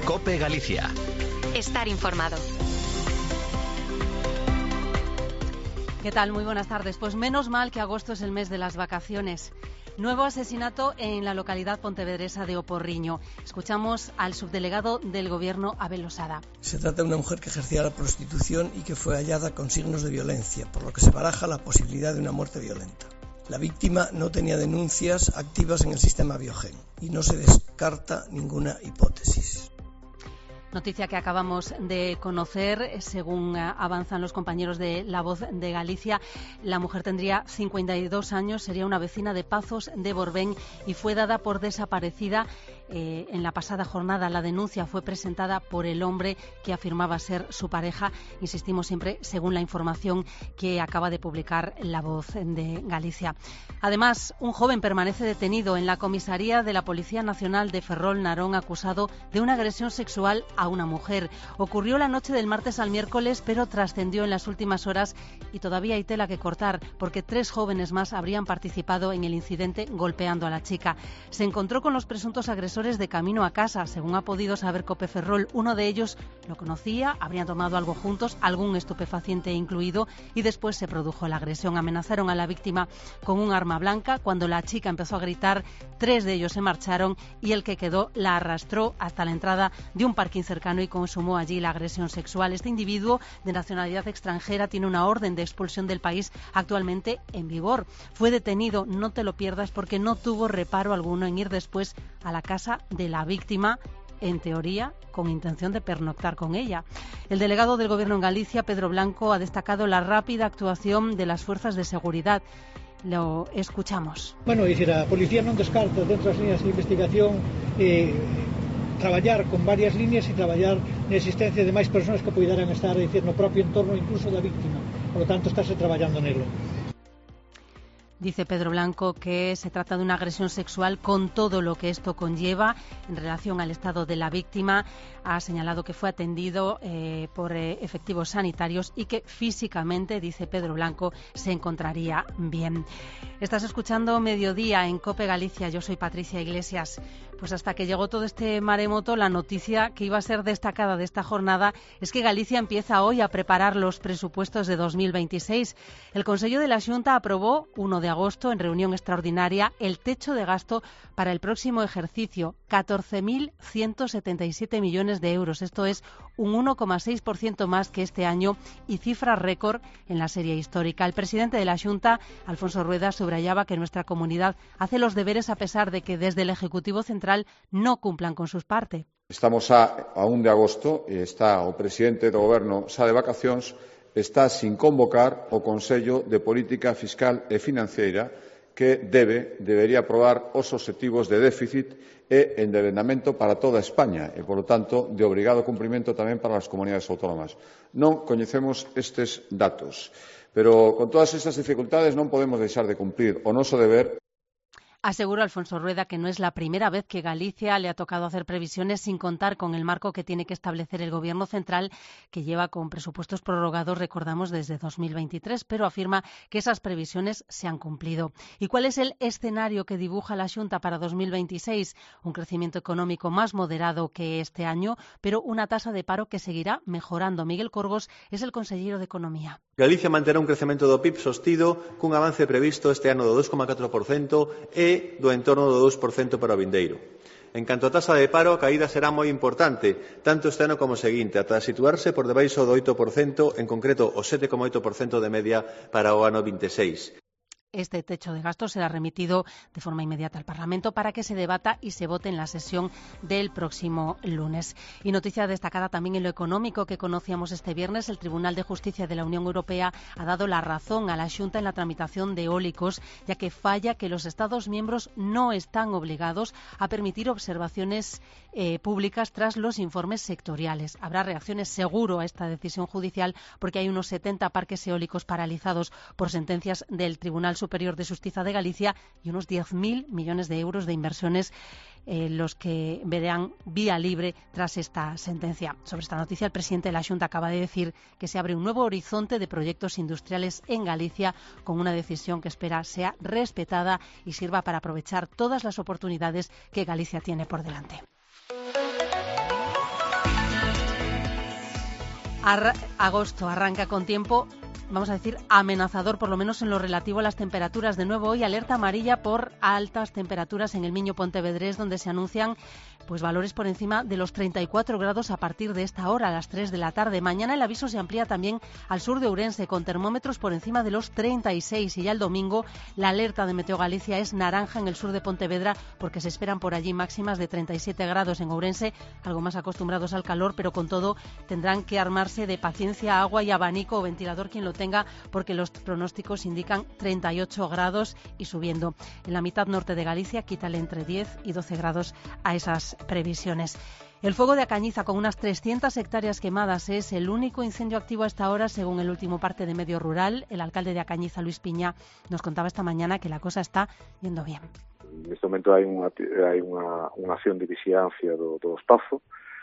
COPE Galicia. Estar informado. ¿Qué tal? Muy buenas tardes. Pues menos mal que agosto es el mes de las vacaciones. Nuevo asesinato en la localidad pontevedresa de Oporriño. Escuchamos al subdelegado del Gobierno, Abel Losada. Se trata de una mujer que ejercía la prostitución y que fue hallada con signos de violencia, por lo que se baraja la posibilidad de una muerte violenta. La víctima no tenía denuncias activas en el sistema Biogen y no se descarta ninguna hipótesis. Noticia que acabamos de conocer, según avanzan los compañeros de La Voz de Galicia. La mujer tendría 52 años, sería una vecina de Pazos de Borbén y fue dada por desaparecida en la pasada jornada. La denuncia fue presentada por el hombre que afirmaba ser su pareja. Insistimos siempre según la información que acaba de publicar La Voz de Galicia. Además, un joven permanece detenido en la comisaría de la Policía Nacional de Ferrol, Narón, acusado de una agresión sexual a una mujer. Ocurrió la noche del martes al miércoles, pero trascendió en las últimas horas y todavía hay tela que cortar, porque 3 jóvenes más habrían participado en el incidente golpeando a la chica. Se encontró con los presuntos agresores de camino a casa, según ha podido saber COPE Ferrol. Uno de ellos lo conocía, habrían tomado algo juntos, algún estupefaciente incluido, y después se produjo la agresión. Amenazaron a la víctima con un arma blanca. Cuando la chica empezó a gritar, 3 de ellos se marcharon y el que quedó la arrastró hasta la entrada de un parking cercano y consumó allí la agresión sexual. Este individuo de nacionalidad extranjera tiene una orden de expulsión del país actualmente en vigor. Fue detenido, no te lo pierdas, porque no tuvo reparo alguno en ir después a la casa de la víctima, en teoría con intención de pernoctar con ella. El delegado del Gobierno en Galicia, Pedro Blanco, ha destacado la rápida actuación de las fuerzas de seguridad. Lo escuchamos. Bueno, dicir, a policía non descarta dentro das líneas de investigación traballar con varias líneas e traballar na existencia de máis persoas que poideran estar no propio entorno incluso da víctima. Por lo tanto, estáse traballando nelo. Dice Pedro Blanco que se trata de una agresión sexual con todo lo que esto conlleva. En relación al estado de la víctima, ha señalado que fue atendido por efectivos sanitarios y que físicamente, dice Pedro Blanco, se encontraría bien. Estás escuchando Mediodía en COPE Galicia. Yo soy Patricia Iglesias. Pues hasta que llegó todo este maremoto, la noticia que iba a ser destacada de esta jornada es que Galicia empieza hoy a preparar los presupuestos de 2026. El Consello de la Xunta aprobó 1 de agosto, en reunión extraordinaria, el techo de gasto para el próximo ejercicio, 14.177 millones de euros. Esto es un 1,6% más que este año y cifra récord en la serie histórica. El presidente de la Xunta, Alfonso Rueda, subrayaba que nuestra comunidad hace los deberes a pesar de que desde el Ejecutivo Central no cumplan con sus partes. Estamos a 1 de agosto e está o presidente do Goberno xa de vacacións, está sin convocar o Consello de Política Fiscal e Financeira que debería aprobar os obxectivos de déficit e endebedamento para toda España e, polo tanto, de obrigado cumprimento tamén para as comunidades autónomas. Non coñecemos estes datos, pero con todas estas dificultades non podemos deixar de cumprir o noso deber. Asegura Alfonso Rueda que no es la primera vez que Galicia le ha tocado hacer previsiones sin contar con el marco que tiene que establecer el Gobierno central, que lleva con presupuestos prorrogados, recordamos, desde 2023, pero afirma que esas previsiones se han cumplido. ¿Y cuál es el escenario que dibuja la Xunta para 2026? Un crecimiento económico más moderado que este año, pero una tasa de paro que seguirá mejorando. Miguel Corgos es el consellero de Economía. Galicia manterá un crecemento do PIB sostido cun avance previsto este ano do 2,4% e do entorno do 2% para o vindeiro. En canto a tasa de paro, a caída será moi importante, tanto este ano como o seguinte, ata situarse por debaixo do 8%, en concreto o 7,8% de media para o ano 26. Este techo de gasto será remitido de forma inmediata al Parlamento para que se debata y se vote en la sesión del próximo lunes. Y noticia destacada también en lo económico que conocíamos este viernes. El Tribunal de Justicia de la Unión Europea ha dado la razón a la Xunta en la tramitación de eólicos, ya que falla que los Estados miembros no están obligados a permitir observaciones públicas tras los informes sectoriales. Habrá reacciones seguro a esta decisión judicial porque hay unos 70 parques eólicos paralizados por sentencias del Tribunal Superior de Xustiza de Galicia y unos 10.000 millones de euros de inversiones los que verán vía libre tras esta sentencia. Sobre esta noticia, el presidente de la Xunta acaba de decir que se abre un nuevo horizonte de proyectos industriales en Galicia con una decisión que espera sea respetada y sirva para aprovechar todas las oportunidades que Galicia tiene por delante. Agosto arranca con tiempo, vamos a decir, amenazador, por lo menos en lo relativo a las temperaturas. De nuevo hoy alerta amarilla por altas temperaturas en el Miño Pontevedrés, donde se anuncian pues valores por encima de los 34 grados a partir de esta hora, a las 3 de la tarde. Mañana el aviso se amplía también al sur de Ourense, con termómetros por encima de los 36. Y ya el domingo la alerta de Meteo Galicia es naranja en el sur de Pontevedra, porque se esperan por allí máximas de 37 grados en Ourense, algo más acostumbrados al calor, pero con todo tendrán que armarse de paciencia, agua y abanico o ventilador quien lo tenga, porque los pronósticos indican 38 grados y subiendo. En la mitad norte de Galicia, quítale entre 10 y 12 grados a esas previsiones. El fuego de Acañiza, con unas 300 hectáreas quemadas, es el único incendio activo hasta ahora, según el último parte de Medio Rural. El alcalde de Acañiza, Luis Piña, nos contaba esta mañana que la cosa está yendo bien. Neste momento hai unha acción de vixilancia do espazo.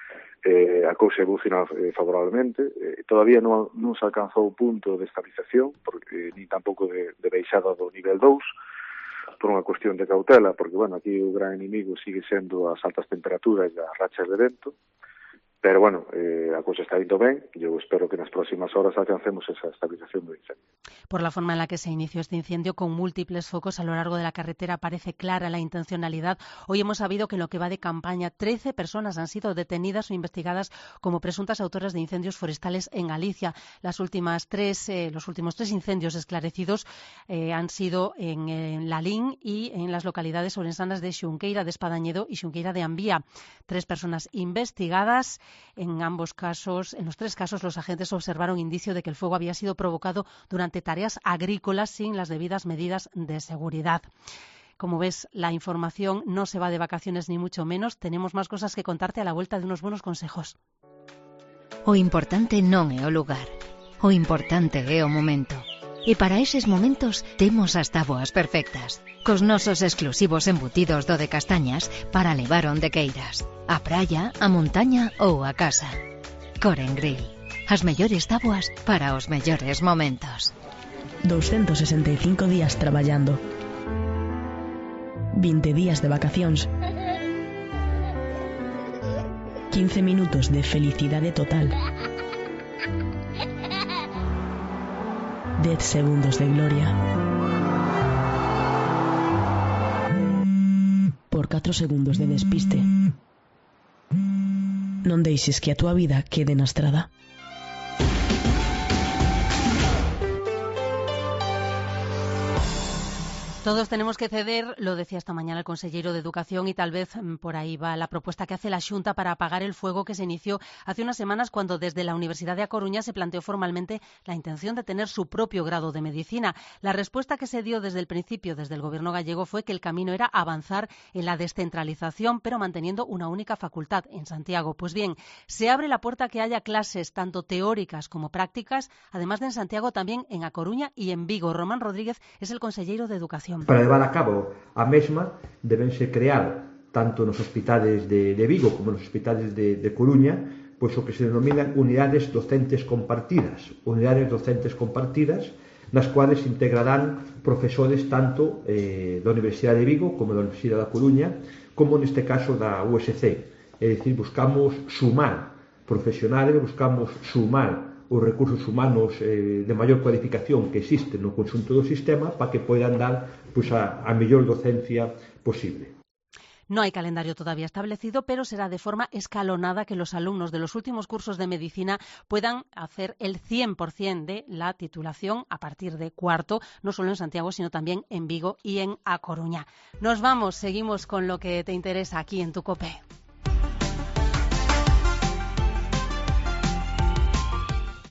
A cousa evoluciona favorablemente. Todavía non se alcanzou o punto de estabilización, porque ni tampouco de baixada do nivel 2, por unha cuestión de cautela, porque, bueno, aquí o gran inimigo sigue sendo as altas temperaturas e as rachas de vento, pero, bueno, a cousa está indo ben, e eu espero que nas próximas horas alcancemos esa estabilización do incendio. Por la forma en la que se inició este incendio, con múltiples focos a lo largo de la carretera, parece clara la intencionalidad. Hoy hemos sabido que en lo que va de campaña, 13 personas han sido detenidas o investigadas como presuntas autoras de incendios forestales en Galicia. Los últimos tres incendios esclarecidos han sido en Lalín y en las localidades ourensanas de Xunqueira de Espadañedo y Xunqueira de Ambía. 3 personas investigadas. En los 3 casos, los agentes observaron indicio de que el fuego había sido provocado durante tareas agrícolas sin las debidas medidas de seguridad. Como ves, la información no se va de vacaciones ni mucho menos. Tenemos más cosas que contarte a la vuelta de unos buenos consejos. O importante non é o lugar. O importante é o momento. E para eses momentos temos as táboas perfectas, cos nosos exclusivos embutidos do de castañas para levar onde queiras, a praia, a montaña ou a casa. Coren Grill, as mellores táboas para os mellores momentos. 265 días traballando, 20 días de vacacións, 15 minutos de felicidade total, 10 segundos de gloria por 4 segundos de despiste. Non deixes que a túa vida quede na estrada. Todos tenemos que ceder, lo decía esta mañana el consejero de Educación, y tal vez por ahí va la propuesta que hace la Xunta para apagar el fuego que se inició hace unas semanas, cuando desde la Universidad de A Coruña se planteó formalmente la intención de tener su propio grado de medicina. La respuesta que se dio desde el principio, desde el gobierno gallego, fue que el camino era avanzar en la descentralización, pero manteniendo una única facultad en Santiago. Pues bien, se abre la puerta a que haya clases tanto teóricas como prácticas, además de en Santiago, también en A Coruña y en Vigo. Román Rodríguez es el consejero de Educación. Para levar a cabo a mesma, debense crear tanto nos hospitales de Vigo como nos hospitales de Coruña, pois o que se denominan unidades docentes compartidas, nas cuales se integrarán profesores tanto da Universidade de Vigo como da Universidade da Coruña, como neste caso da USC. É dicir, buscamos sumar profesionales, buscamos sumar os recursos humanos de maior cualificación que existen no conxunto do sistema para que poidan dar a mellor docencia posible. No hay calendario todavía establecido, pero será de forma escalonada que los alumnos de los últimos cursos de medicina puedan hacer el 100% de la titulación a partir de cuarto, no solo en Santiago, sino también en Vigo y en A Coruña. Nos vamos, seguimos con lo que te interesa aquí en tu COPE.